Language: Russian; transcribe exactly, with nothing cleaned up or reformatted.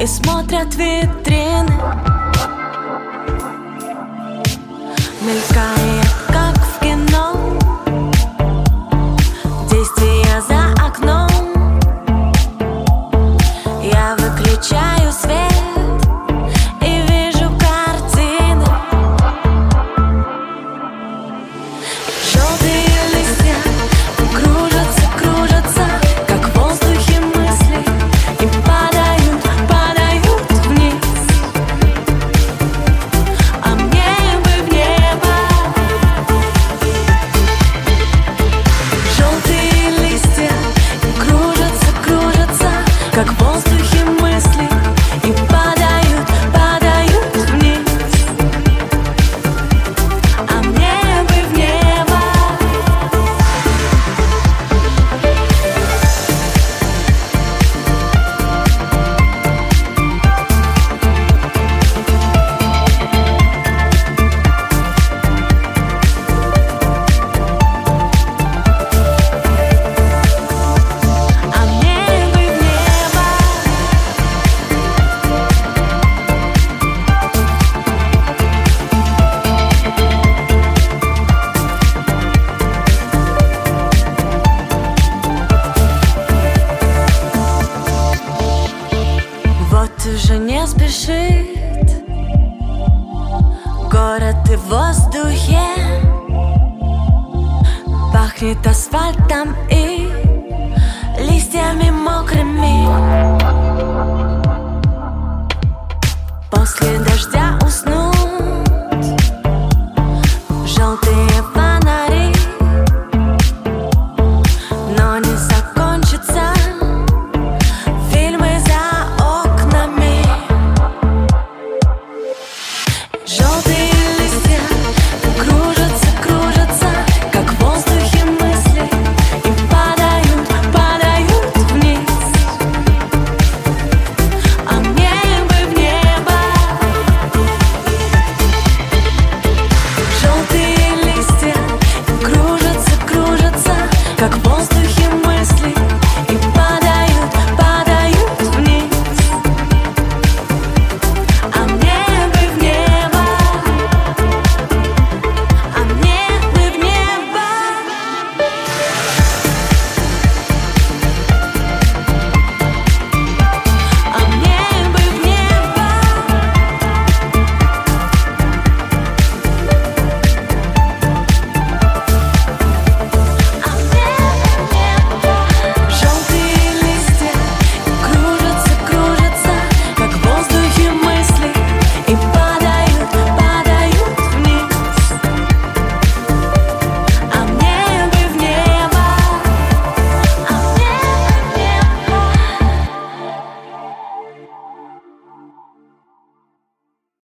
и смотрят витрины, мелькает, как в кино, действия за окном. Я выключаю свет и вижу картины. Желтые листья кружатся, кружатся, как в воздухе мысли, и падают, падают вниз. А мне бы в небо. Желтые листья кружатся, кружатся, как в воздухе мысли, и падают, падают вниз. А мне бы в небо. А мне бы в небо. Вот уже не спешит город и в воздухе, пахнет асфальтом и листьями мокрыми.